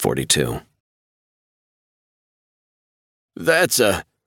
42. That's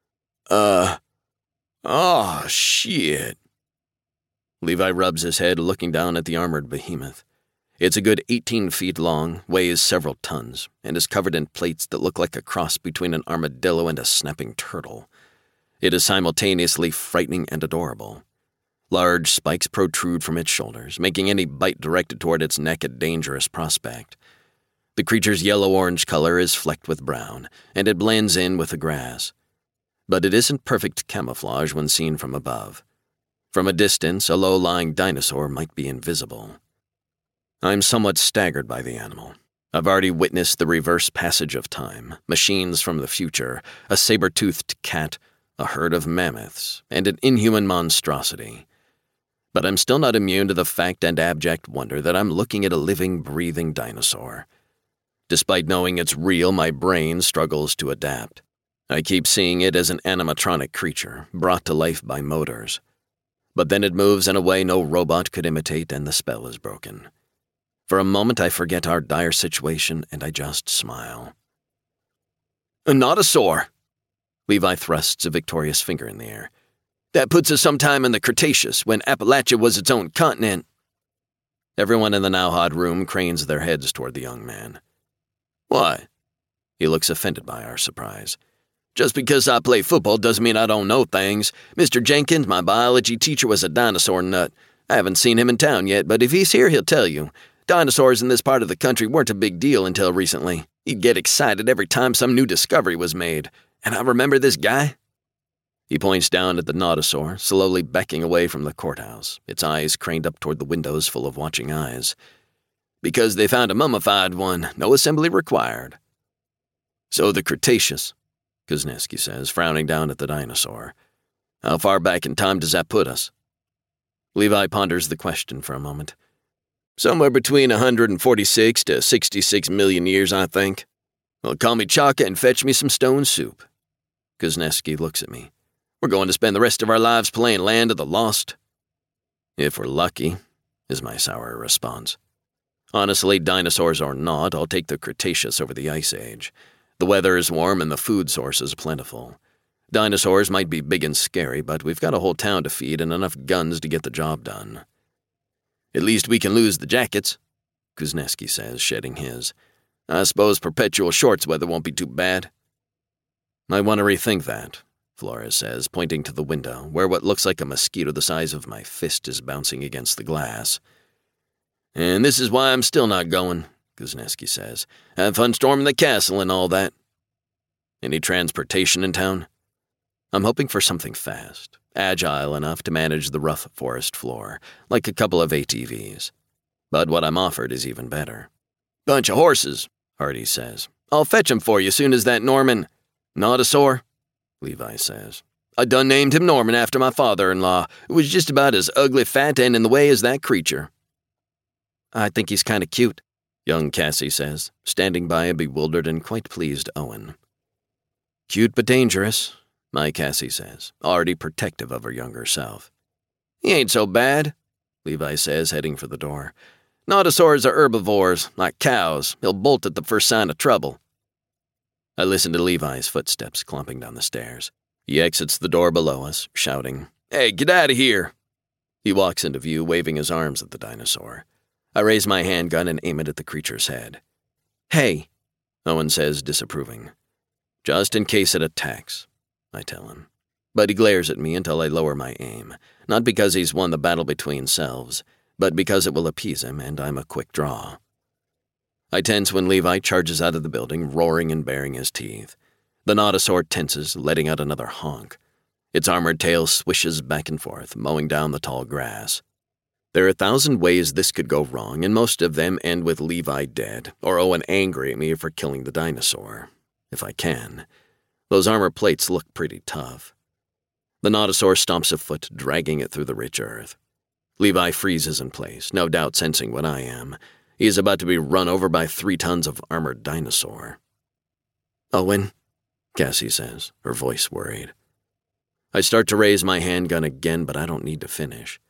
oh, shit. Levi rubs his head, looking down at the armored behemoth. It's a good 18 feet long, weighs several tons, and is covered in plates that look like a cross between an armadillo and a snapping turtle. It is simultaneously frightening and adorable. Large spikes protrude from its shoulders, making any bite directed toward its neck a dangerous prospect. The creature's yellow-orange color is flecked with brown, and it blends in with the grass. But it isn't perfect camouflage when seen from above. From a distance, a low-lying dinosaur might be invisible. I'm somewhat staggered by the animal. I've already witnessed the reverse passage of time, machines from the future, a saber-toothed cat, a herd of mammoths, and an inhuman monstrosity. But I'm still not immune to the fact and abject wonder that I'm looking at a living, breathing dinosaur. Despite knowing it's real, my brain struggles to adapt. I keep seeing it as an animatronic creature, brought to life by motors. But then it moves in a way no robot could imitate, and the spell is broken. For a moment, I forget our dire situation, and I just smile. A nodosaur. Levi thrusts a victorious finger in the air. That puts us sometime in the Cretaceous, when Appalachia was its own continent. Everyone in the now-hot room cranes their heads toward the young man. Why? He looks offended by our surprise. Just because I play football doesn't mean I don't know things. Mr. Jenkins, my biology teacher, was a dinosaur nut. I haven't seen him in town yet, but if he's here, he'll tell you. Dinosaurs in this part of the country weren't a big deal until recently. He'd get excited every time some new discovery was made. And I remember this guy. He points down at the nodosaur, slowly backing away from the courthouse, its eyes craned up toward the windows full of watching eyes. Because they found a mummified one, no assembly required. So the Cretaceous, Kuznetsky says, frowning down at the dinosaur. How far back in time does that put us? Levi ponders the question for a moment. Somewhere between 146 to 66 million years, I think. Well, call me Chaka and fetch me some stone soup. Kuznetsky looks at me. We're going to spend the rest of our lives playing Land of the Lost. If we're lucky, is my sour response. Honestly, dinosaurs or not, I'll take the Cretaceous over the Ice Age. The weather is warm and the food source is plentiful. Dinosaurs might be big and scary, but we've got a whole town to feed and enough guns to get the job done. At least we can lose the jackets, Kuznetsky says, shedding his. I suppose perpetual shorts weather won't be too bad. I want to rethink that, Flores says, pointing to the window, where what looks like a mosquito the size of my fist is bouncing against the glass. And this is why I'm still not going, Kuznetsky says. Have fun storming the castle and all that. Any transportation in town? I'm hoping for something fast, agile enough to manage the rough forest floor, like a couple of ATVs. But what I'm offered is even better. Bunch of horses, Hardy says. I'll fetch 'em for you soon as that Norman... Nodosaur, Levi says. I done named him Norman after my father-in-law, who was just about as ugly, fat, and in the way as that creature. I think he's kind of cute, young Cassie says, standing by a bewildered and quite pleased Owen. Cute but dangerous, my Cassie says, already protective of her younger self. He ain't so bad, Levi says, heading for the door. Nodosaurs are herbivores, like cows. He'll bolt at the first sign of trouble. I listen to Levi's footsteps clumping down the stairs. He exits the door below us, shouting, Hey, get out of here! He walks into view, waving his arms at the dinosaur. I raise my handgun and aim it at the creature's head. Hey, Owen says, disapproving. Just in case it attacks, I tell him. But he glares at me until I lower my aim, not because he's won the battle between selves, but because it will appease him and I'm a quick draw. I tense when Levi charges out of the building, roaring and baring his teeth. The nodosaur tenses, letting out another honk. Its armored tail swishes back and forth, mowing down the tall grass. There are 1,000 ways this could go wrong, and most of them end with Levi dead, or Owen angry at me for killing the dinosaur. If I can. Those armor plates look pretty tough. The nodosaur stomps a foot, dragging it through the rich earth. Levi freezes in place, no doubt sensing what I am. He is about to be run over by 3 tons of armored dinosaur. Owen, Cassie says, her voice worried. I start to raise my handgun again, but I don't need to finish.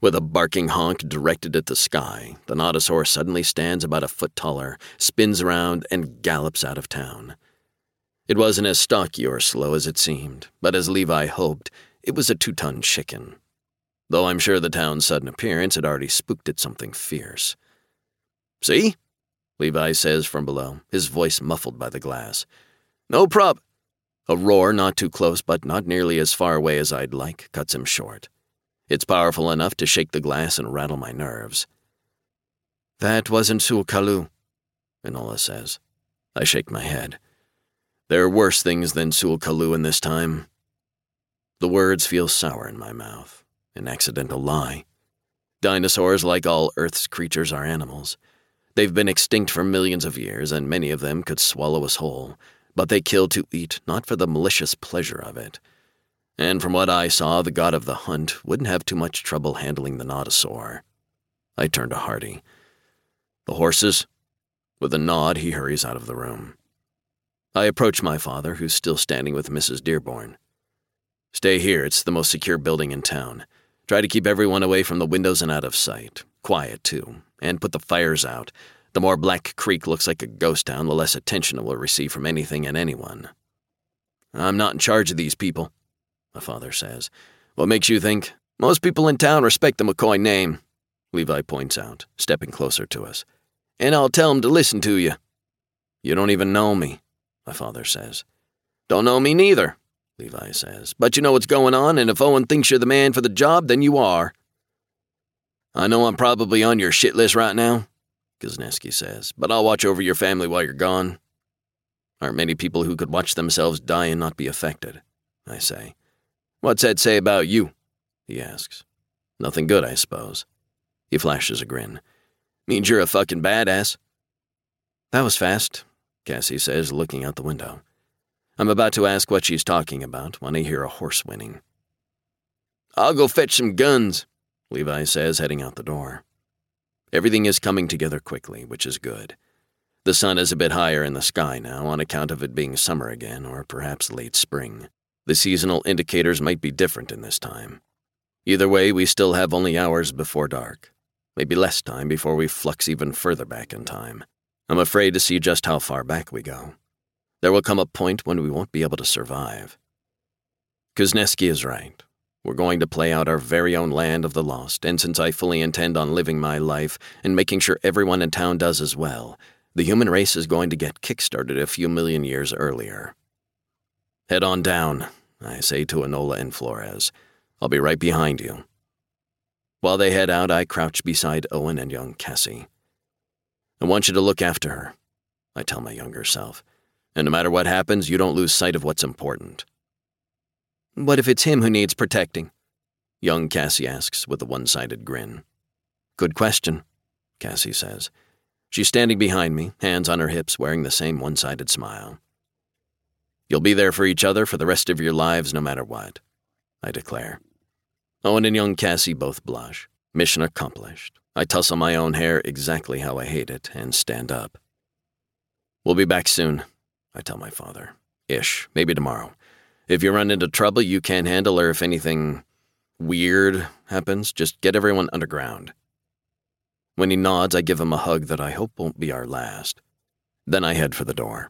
With a barking honk directed at the sky, the Nodosaur suddenly stands about a foot taller, spins around, and gallops out of town. It wasn't as stocky or slow as it seemed, but as Levi hoped, it was a 2-ton chicken. Though I'm sure the town's sudden appearance had already spooked at something fierce. "See?" Levi says from below, his voice muffled by the glass. "No prob—" A roar not too close but not nearly as far away as I'd like cuts him short. It's powerful enough to shake the glass and rattle my nerves. "That wasn't Sul-Kalu," Enola says. I shake my head. There are worse things than Sul-Kalu in this time. The words feel sour in my mouth. An accidental lie. Dinosaurs, like all Earth's creatures, are animals. They've been extinct for millions of years, and many of them could swallow us whole, but they kill to eat, not for the malicious pleasure of it. And from what I saw, the god of the hunt wouldn't have too much trouble handling the Nodosaur. I turn to Hardy. "The horses?" With a nod, he hurries out of the room. I approach my father, who's still standing with Mrs. Dearborn. "Stay here, it's the most secure building in town. Try to keep everyone away from the windows and out of sight. Quiet, too, and put the fires out. The more Black Creek looks like a ghost town, the less attention it will receive from anything and anyone." "I'm not in charge of these people," my father says. "What makes you think?" "Most people in town respect the McCoy name," Levi points out, stepping closer to us. "And I'll tell them to listen to you." "You don't even know me," my father says. "Don't know me neither," Levi says. "But you know what's going on, and if Owen thinks you're the man for the job, then you are." "I know I'm probably on your shit list right now," Kuzneski says, "but I'll watch over your family while you're gone." "Aren't many people who could watch themselves die and not be affected," I say. "What's that say about you?" he asks. "Nothing good, I suppose." He flashes a grin. "Means you're a fucking badass." "That was fast," Cassie says, looking out the window. I'm about to ask what she's talking about when I hear a horse whinny. "I'll go fetch some guns," Levi says, heading out the door. Everything is coming together quickly, which is good. The sun is a bit higher in the sky now on account of it being summer again, or perhaps late spring. The seasonal indicators might be different in this time. Either way, we still have only hours before dark. Maybe less time before we flux even further back in time. I'm afraid to see just how far back we go. There will come a point when we won't be able to survive. Kuzneski is right. We're going to play out our very own Land of the Lost, and since I fully intend on living my life and making sure everyone in town does as well, the human race is going to get kick-started a few million years earlier. "Head on down," I say to Enola and Flores. "I'll be right behind you." While they head out, I crouch beside Owen and young Cassie. "I want you to look after her," I tell my younger self. "And no matter what happens, you don't lose sight of what's important." "What if it's him who needs protecting?" young Cassie asks with a one-sided grin. "Good question," Cassie says. She's standing behind me, hands on her hips, wearing the same one-sided smile. "You'll be there for each other for the rest of your lives no matter what," I declare. Owen and young Cassie both blush. Mission accomplished. I tussle my own hair exactly how I hate it and stand up. "We'll be back soon," I tell my father. "Ish, maybe tomorrow. If you run into trouble you can't handle or if anything weird happens, just get everyone underground." When he nods, I give him a hug that I hope won't be our last. Then I head for the door.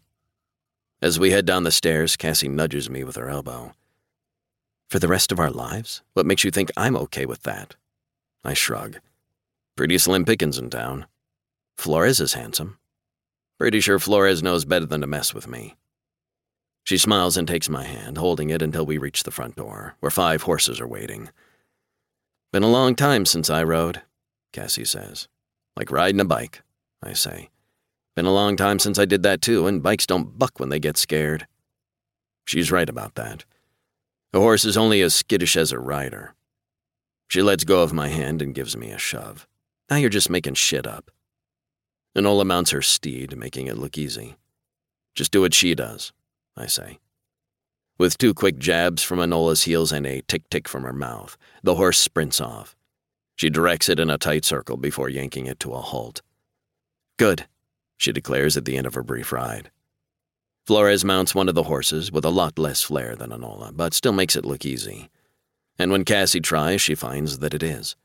As we head down the stairs, Cassie nudges me with her elbow. "For the rest of our lives? What makes you think I'm okay with that?" I shrug. "Pretty slim pickings in town. Flores is handsome. Pretty sure Flores knows better than to mess with me." She smiles and takes my hand, holding it until we reach the front door, where 5 horses are waiting. "Been a long time since I rode," Cassie says. "Like riding a bike," I say. "Been a long time since I did that too, and bikes don't buck when they get scared." She's right about that. A horse is only as skittish as a rider. She lets go of my hand and gives me a shove. "Now you're just making shit up." Enola mounts her steed, making it look easy. "Just do what she does," I say. With 2 quick jabs from Enola's heels and a tick-tick from her mouth, the horse sprints off. She directs it in a tight circle before yanking it to a halt. "Good," she declares at the end of her brief ride. Flores mounts one of the horses with a lot less flair than Enola, but still makes it look easy. And when Cassie tries, she finds that it is.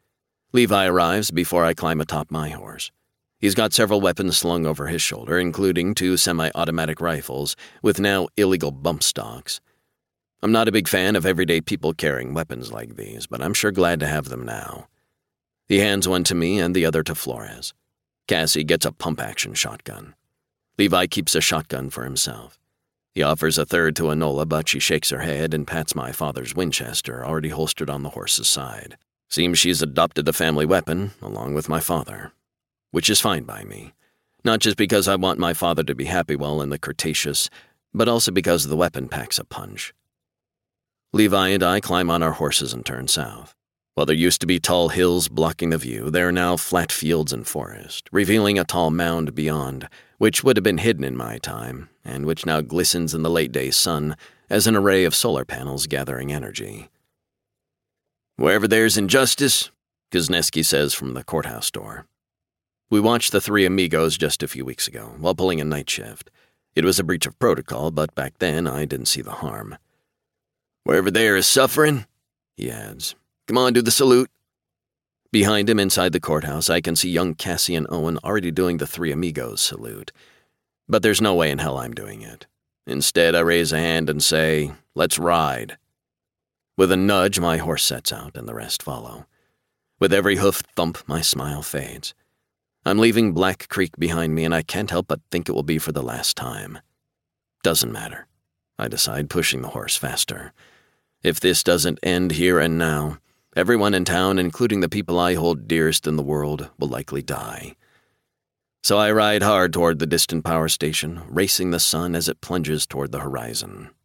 Levi arrives before I climb atop my horse. He's got several weapons slung over his shoulder, including 2 semi-automatic rifles with now illegal bump stocks. I'm not a big fan of everyday people carrying weapons like these, but I'm sure glad to have them now. He hands one to me and the other to Flores. Cassie gets a pump-action shotgun. Levi keeps a shotgun for himself. He offers a third to Enola, but she shakes her head and pats my father's Winchester, already holstered on the horse's side. Seems she's adopted the family weapon, along with my father. Which is fine by me. Not just because I want my father to be happy while in the Cretaceous, but also because the weapon packs a punch. Levi and I climb on our horses and turn south. While there used to be tall hills blocking the view, there are now flat fields and forest, revealing a tall mound beyond, which would have been hidden in my time, and which now glistens in the late-day sun as an array of solar panels gathering energy. "Wherever there's injustice," Kuzneski says from the courthouse door. We watched The Three Amigos just a few weeks ago, while pulling a night shift. It was a breach of protocol, but back then I didn't see the harm. "Wherever there is suffering," he adds. "Come on, do the salute." Behind him inside the courthouse, I can see young Cassie and Owen already doing the Three Amigos salute. But there's no way in hell I'm doing it. Instead, I raise a hand and say, "Let's ride." With a nudge, my horse sets out, and the rest follow. With every hoof thump, my smile fades. I'm leaving Black Creek behind me, and I can't help but think it will be for the last time. Doesn't matter. I decide, pushing the horse faster. If this doesn't end here and now, everyone in town, including the people I hold dearest in the world, will likely die. So I ride hard toward the distant power station, racing the sun as it plunges toward the horizon.